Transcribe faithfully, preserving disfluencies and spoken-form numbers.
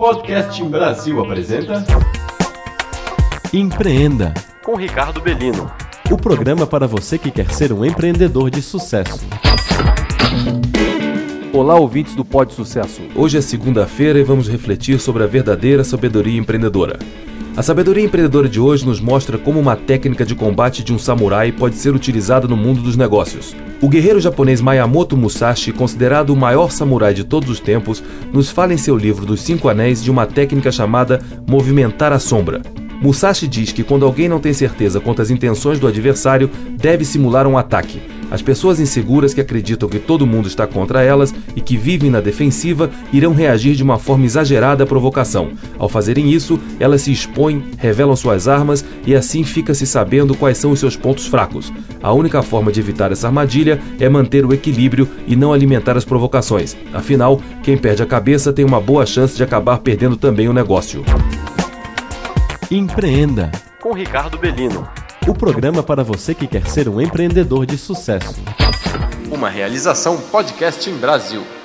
Podcast Brasil apresenta Empreenda, com Ricardo Bellino. O programa para você que quer ser um empreendedor de sucesso. Olá, ouvintes do Pod Sucesso. Hoje é segunda-feira e vamos refletir sobre a verdadeira sabedoria empreendedora. A sabedoria empreendedora de hoje nos mostra como uma técnica de combate de um samurai pode ser utilizada no mundo dos negócios. O guerreiro japonês Miyamoto Musashi, considerado o maior samurai de todos os tempos, nos fala em seu livro dos Cinco Anéis de uma técnica chamada movimentar a sombra. Musashi diz que quando alguém não tem certeza quanto às intenções do adversário, deve simular um ataque. As pessoas inseguras que acreditam que todo mundo está contra elas e que vivem na defensiva irão reagir de uma forma exagerada à provocação. Ao fazerem isso, elas se expõem, revelam suas armas e assim fica-se sabendo quais são os seus pontos fracos. A única forma de evitar essa armadilha é manter o equilíbrio e não alimentar as provocações. Afinal, quem perde a cabeça tem uma boa chance de acabar perdendo também o negócio. Empreenda, com Ricardo Bellino. O programa para você que quer ser um empreendedor de sucesso. uma realização Podcast Brasil.